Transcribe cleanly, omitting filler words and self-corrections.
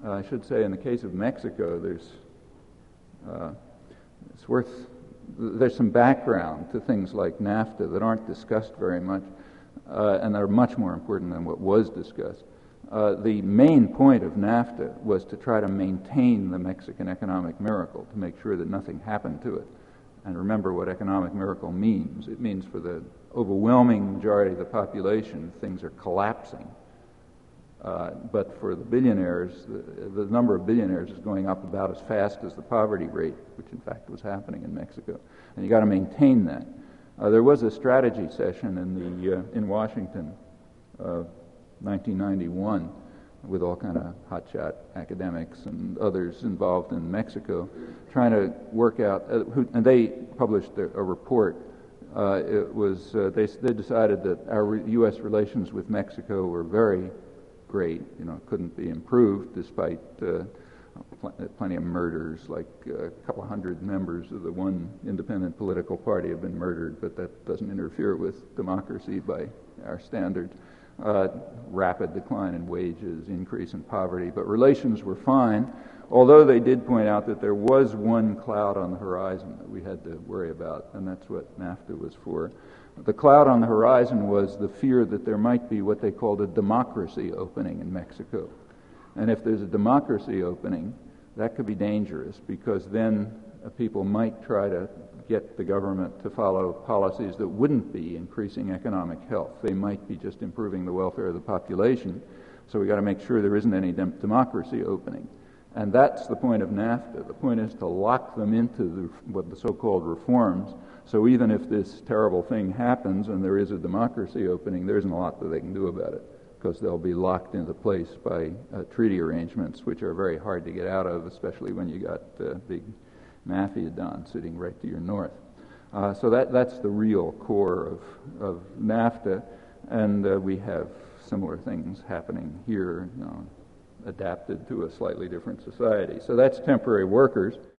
I should say in the case of Mexico, there's some background to things like NAFTA that aren't discussed very much, and that are much more important than what was discussed. The main point of NAFTA was to try to maintain the Mexican economic miracle, to make sure that nothing happened to it. And remember what economic miracle means. It means for the overwhelming majority of the population, things are collapsing. But for the billionaires, the number of billionaires is going up about as fast as the poverty rate, which in fact was happening in Mexico. And you got to maintain that. There was a strategy session in Washington, 1991, with all kind of hotshot academics and others involved in Mexico, trying to work out. And they published a report. They decided that our U.S. relations with Mexico were very great, couldn't be improved despite plenty of murders, like a couple hundred members of the one independent political party have been murdered, but that doesn't interfere with democracy by our standards. Rapid decline in wages, increase in poverty, but relations were fine, although they did point out that there was one cloud on the horizon that we had to worry about, and that's what NAFTA was for. The cloud on the horizon was the fear that there might be what they called a democracy opening in Mexico. And if there's a democracy opening, that could be dangerous, because then people might try to get the government to follow policies that wouldn't be increasing economic health. They might be just improving the welfare of the population. So we got to make sure there isn't any democracy opening. And that's the point of NAFTA. The point is to lock them into what the so-called reforms. So even if this terrible thing happens and there is a democracy opening, there isn't a lot that they can do about it, because they'll be locked into place by treaty arrangements, which are very hard to get out of, especially when you got big mafia don sitting right to your north. So that's the real core of NAFTA, and we have similar things happening here, adapted to a slightly different society. So that's temporary workers.